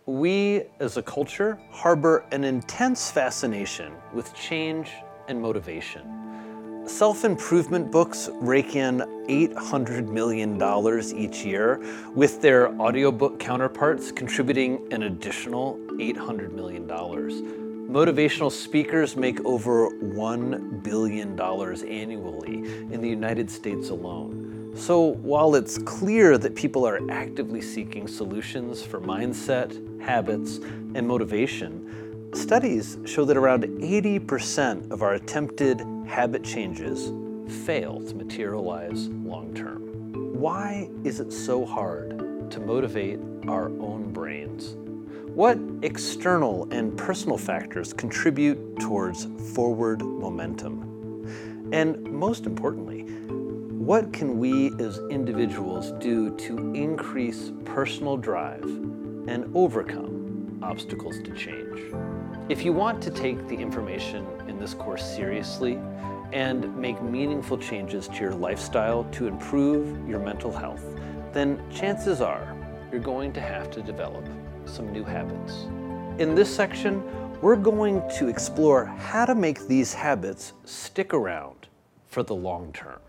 We, as a culture, harbor an intense fascination with change and motivation. Self-improvement books rake in $800 million each year, with their audiobook counterparts contributing an additional $800 million. Motivational speakers make over $1 billion annually in the United States alone. So while it's clear that people are actively seeking solutions for mindset, habits, and motivation, studies show that around 80% of our attempted habit changes fail to materialize long-term. Why is it so hard to motivate our own brains? What external and personal factors contribute towards forward momentum? And most importantly, what can we as individuals do to increase personal drive and overcome obstacles to change? If you want to take the information in this course seriously and make meaningful changes to your lifestyle to improve your mental health, then chances are you're going to have to develop some new habits. In this section, we're going to explore how to make these habits stick around for the long term.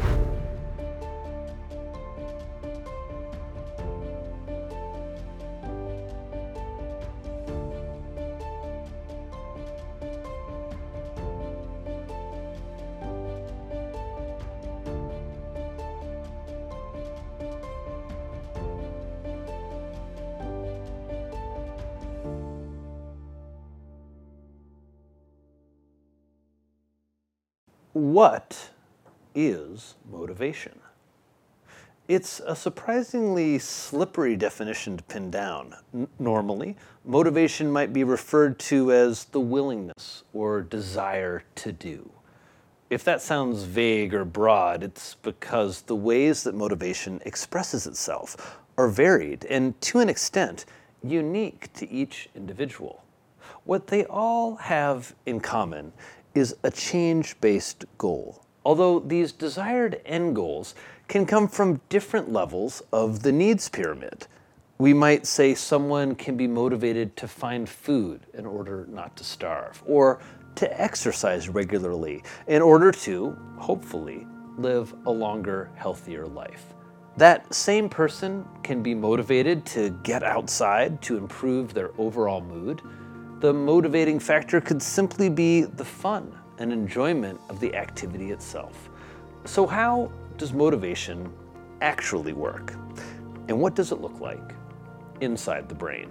What is motivation? It's a surprisingly slippery definition to pin down. Normally, motivation might be referred to as the willingness or desire to do. If that sounds vague or broad, it's because the ways that motivation expresses itself are varied and, to an extent, unique to each individual. What they all have in common is a change-based goal. Although these desired end goals can come from different levels of the needs pyramid. We might say someone can be motivated to find food in order not to starve, or to exercise regularly in order to, hopefully, live a longer, healthier life. That same person can be motivated to get outside to improve their overall mood. The motivating factor could simply be the fun and enjoyment of the activity itself. So how does motivation actually work? And what does it look like inside the brain?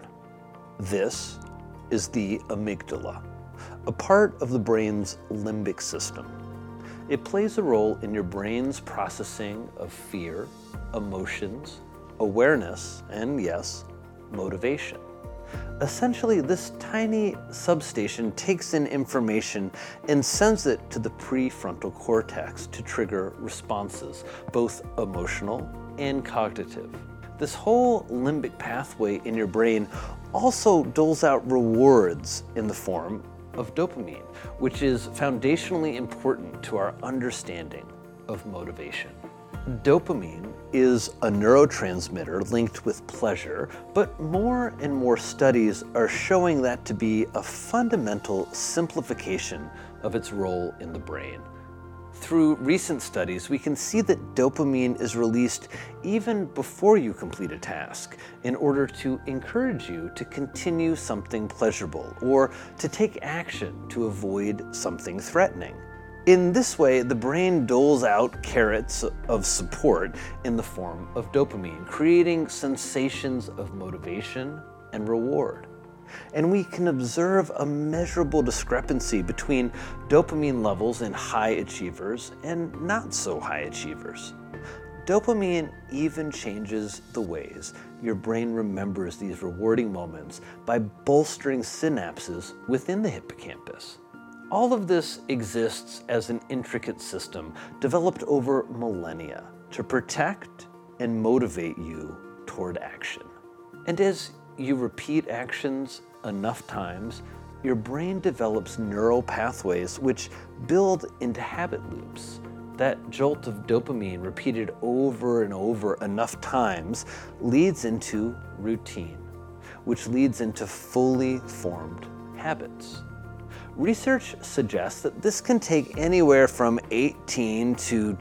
This is the amygdala, a part of the brain's limbic system. It plays a role in your brain's processing of fear, emotions, awareness, and yes, motivation. Essentially, this tiny substation takes in information and sends it to the prefrontal cortex to trigger responses, both emotional and cognitive. This whole limbic pathway in your brain also doles out rewards in the form of dopamine, which is foundationally important to our understanding of motivation. Dopamine is a neurotransmitter linked with pleasure, but more and more studies are showing that to be a fundamental simplification of its role in the brain. Through recent studies, we can see that dopamine is released even before you complete a task in order to encourage you to continue something pleasurable or to take action to avoid something threatening. In this way, the brain doles out carrots of support in the form of dopamine, creating sensations of motivation and reward. And we can observe a measurable discrepancy between dopamine levels in high achievers and not so high achievers. Dopamine even changes the ways your brain remembers these rewarding moments by bolstering synapses within the hippocampus. All of this exists as an intricate system developed over millennia to protect and motivate you toward action. And as you repeat actions enough times, your brain develops neural pathways which build into habit loops. That jolt of dopamine repeated over and over enough times leads into routine, which leads into fully formed habits. Research suggests that this can take anywhere from 18 to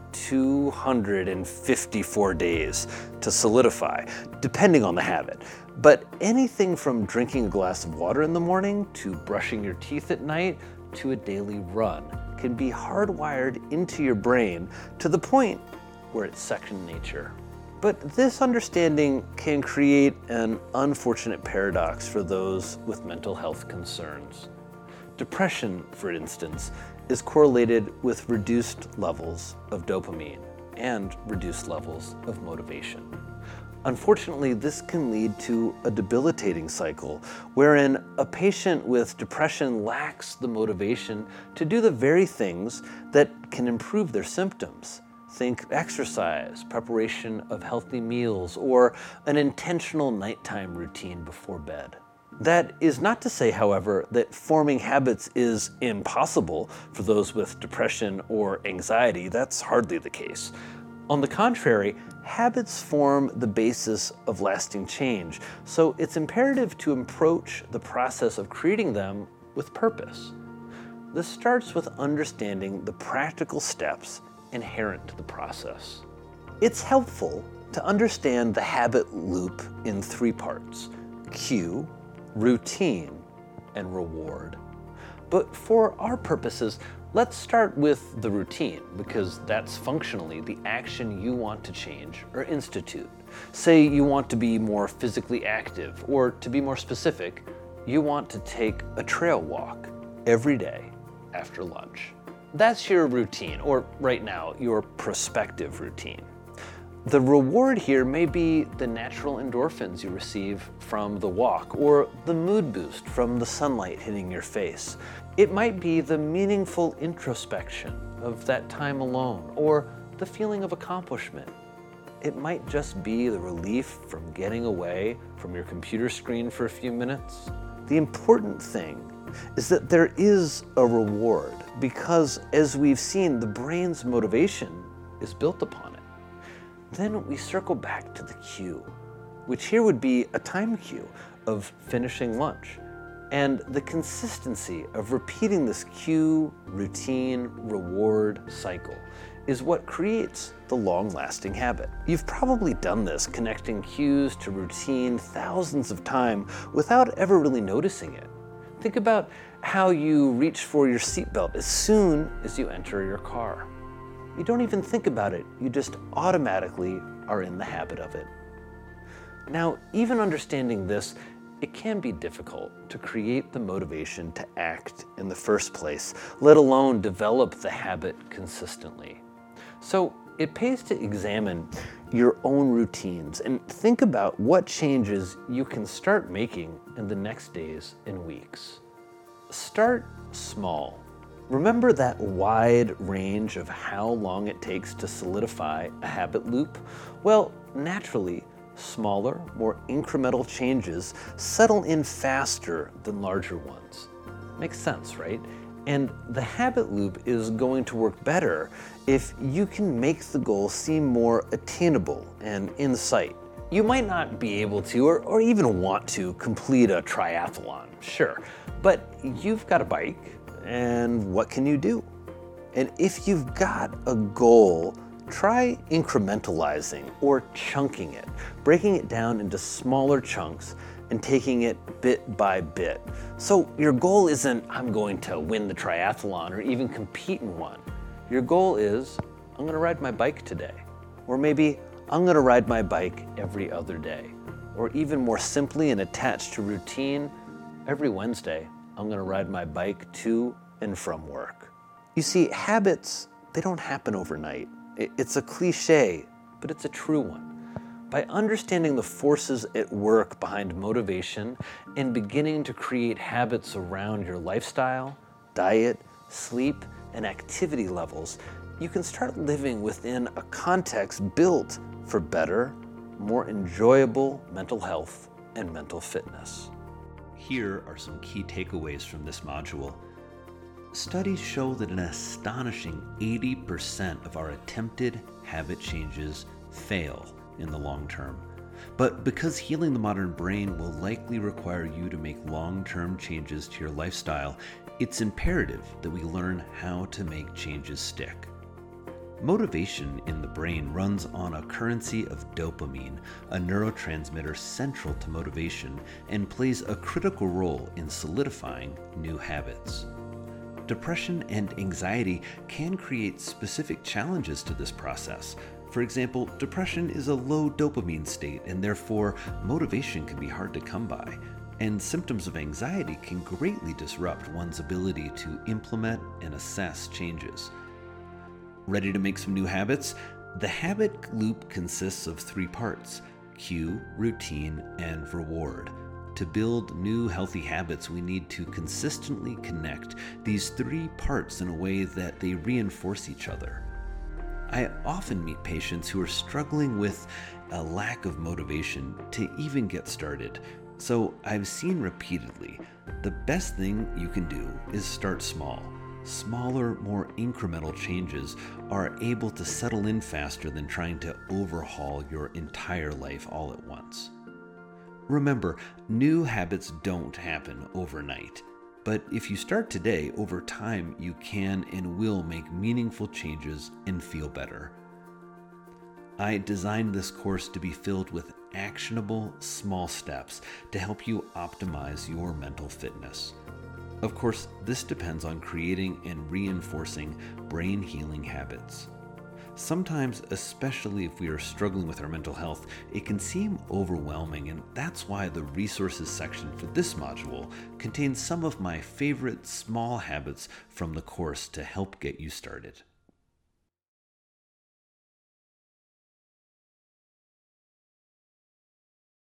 254 days to solidify, depending on the habit. But anything from drinking a glass of water in the morning, to brushing your teeth at night, to a daily run can be hardwired into your brain to the point where it's second nature. But this understanding can create an unfortunate paradox for those with mental health concerns. Depression, for instance, is correlated with reduced levels of dopamine and reduced levels of motivation. Unfortunately, this can lead to a debilitating cycle wherein a patient with depression lacks the motivation to do the very things that can improve their symptoms. Think exercise, preparation of healthy meals, or an intentional nighttime routine before bed. That is not to say, however, that forming habits is impossible for those with depression or anxiety. That's hardly the case. On the contrary, habits form the basis of lasting change, so it's imperative to approach the process of creating them with purpose. This starts with understanding the practical steps inherent to the process. It's helpful to understand the habit loop in three parts: cue, routine, and reward. But for our purposes, let's start with the routine, because that's functionally the action you want to change or institute. Say you want to be more physically active, or to be more specific, you want to take a trail walk every day after lunch. That's your routine, or right now, your prospective routine. The reward here may be the natural endorphins you receive from the walk, or the mood boost from the sunlight hitting your face. It might be the meaningful introspection of that time alone, or the feeling of accomplishment. It might just be the relief from getting away from your computer screen for a few minutes. The important thing is that there is a reward, because as we've seen, the brain's motivation is built upon it. Then we circle back to the cue, which here would be a time cue of finishing lunch. And the consistency of repeating this cue, routine, reward cycle is what creates the long-lasting habit. You've probably done this, connecting cues to routine thousands of times without ever really noticing it. Think about how you reach for your seatbelt as soon as you enter your car. You don't even think about it, you just automatically are in the habit of it. Now, even understanding this, it can be difficult to create the motivation to act in the first place, let alone develop the habit consistently. So it pays to examine your own routines and think about what changes you can start making in the next days and weeks. Start small. Remember that wide range of how long it takes to solidify a habit loop? Well, naturally, smaller, more incremental changes settle in faster than larger ones. Makes sense, right? And the habit loop is going to work better if you can make the goal seem more attainable and in sight. You might not be able to or even want to complete a triathlon, sure, but you've got a bike, and what can you do? And if you've got a goal, try incrementalizing or chunking it, breaking it down into smaller chunks and taking it bit by bit. So your goal isn't, I'm going to win the triathlon or even compete in one. Your goal is, I'm gonna ride my bike today. Or maybe, I'm gonna ride my bike every other day. Or even more simply and attached to routine, every Wednesday, I'm gonna ride my bike to and from work. You see, habits, they don't happen overnight. It's a cliche, but it's a true one. By understanding the forces at work behind motivation and beginning to create habits around your lifestyle, diet, sleep, and activity levels, you can start living within a context built for better, more enjoyable mental health and mental fitness. Here are some key takeaways from this module. Studies show that an astonishing 80% of our attempted habit changes fail in the long term. But because healing the modern brain will likely require you to make long-term changes to your lifestyle, it's imperative that we learn how to make changes stick. Motivation in the brain runs on a currency of dopamine, a neurotransmitter central to motivation and plays a critical role in solidifying new habits. Depression and anxiety can create specific challenges to this process. For example, depression is a low dopamine state and therefore motivation can be hard to come by. And symptoms of anxiety can greatly disrupt one's ability to implement and assess changes. Ready to make some new habits? The habit loop consists of 3 parts: cue, routine, and reward. To build new healthy habits, we need to consistently connect these 3 parts in a way that they reinforce each other. I often meet patients who are struggling with a lack of motivation to even get started. So I've seen repeatedly, the best thing you can do is start small. Smaller, more incremental changes are able to settle in faster than trying to overhaul your entire life all at once. Remember, new habits don't happen overnight. But if you start today, over time you can and will make meaningful changes and feel better. I designed this course to be filled with actionable, small steps to help you optimize your mental fitness. Of course, this depends on creating and reinforcing brain healing habits. Sometimes, especially if we are struggling with our mental health, it can seem overwhelming, and that's why the resources section for this module contains some of my favorite small habits from the course to help get you started.